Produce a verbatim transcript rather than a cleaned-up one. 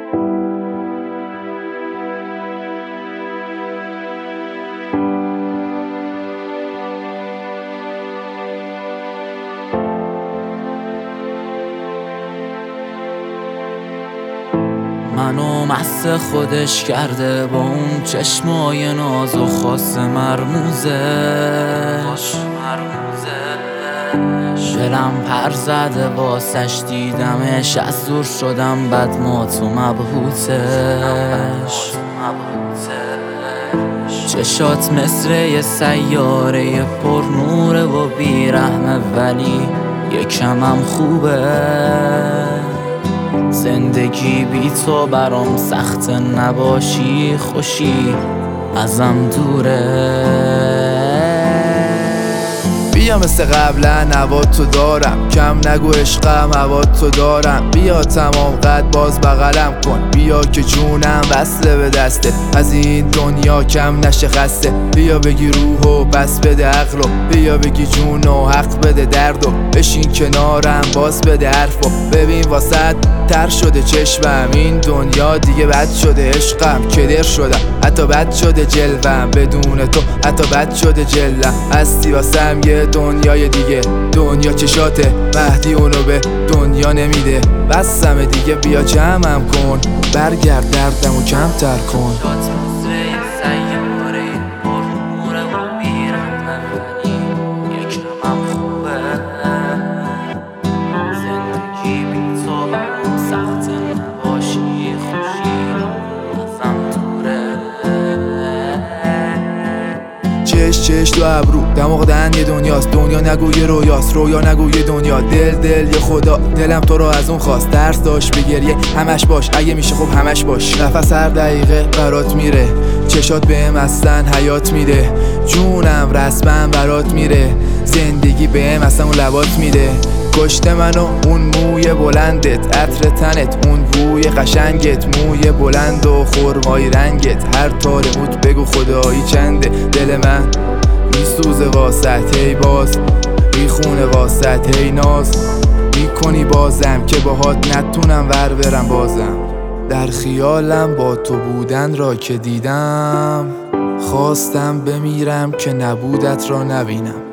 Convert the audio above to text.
منو مست خودش کرده با اون چشمای ناز و خاص مرموزش دلم پر زده واسش دیدمش از دور شدم بد ما تو مبهوتش چشات مثل یه سیاره پر نوره و بیرحمه ولی یکمم خوبه زندگی بی تو برام سخت نباشی خوشی ازم دوره بیا مثل قبلا نوات تو دارم کم نگو عشقم هوات تو دارم بیا تمام قد باز بغلم کن بیا که جونم وصله به دسته از این دنیا کم نشه خسته بیا بگی روحو پس بده عقلو بیا بگی جونو حق بده دردو بشین کنارم باز بده حرفو ببین واسط تر شده چشمم این دنیا دیگه بد شده عشقم کدر شدم حتی بد شده جلوم بدون تو حتی بد شده جلم هستی واسم یه دنیای دیگه دنیا چشاته مهدی اونو به دنیا نمیده بسمه دیگه بیا جمعم کن برگرد دردمو کمتر کن چش چش تو ابرو دماغ دهن یه دنیاست دنیا نگو یه رویاست رویا نگو یه دنیا دل دل یه خدا دلم تو رو از اون خواست درس داشت بگریه همش باش اگه میشه خب همش باش نفس هر دقیقه برات میره چشات بهم اصلا حیات میده جونم رسما برات میره زندگی بهم اصلا اون لبات میده کشته منو اون موی بلندت عطر تنت اون بوی قشنگت موی بلند و خرمایی رنگت هر تار موت بگو خدایی چنده دل من میسوزه واسط هی باز میخونه واسط هی ناز میکنی بازم که باهات نتونم ور برم بازم در خیالم با تو بودن را که دیدم خواستم بمیرم که نبودت را نبینم